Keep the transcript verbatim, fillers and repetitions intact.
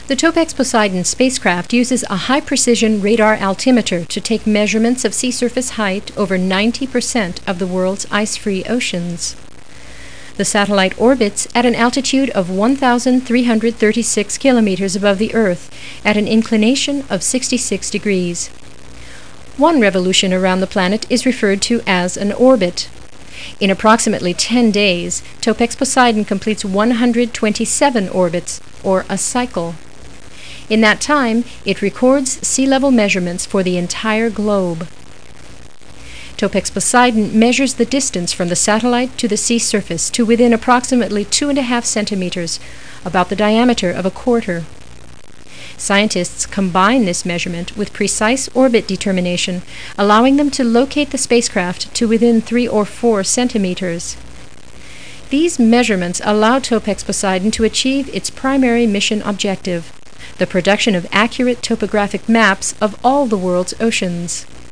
The Topex Poseidon spacecraft uses a high-precision radar altimeter to take measurements of sea surface height over ninety percent of the world's ice-free oceans. The satellite orbits at an altitude of one thousand three hundred thirty-six kilometers above the Earth at an inclination of sixty-six degrees. One revolution around the planet is referred to as an orbit. In approximately ten days, Topex Poseidon completes one hundred twenty-seven orbits, or a cycle. In that time, it records sea level measurements for the entire globe. Topex Poseidon measures the distance from the satellite to the sea surface to within approximately two and a half centimeters, about the diameter of a quarter. Scientists combine this measurement with precise orbit determination, allowing them to locate the spacecraft to within three or four centimeters. These measurements allow Topex Poseidon to achieve its primary mission objective, the production of accurate topographic maps of all the world's oceans.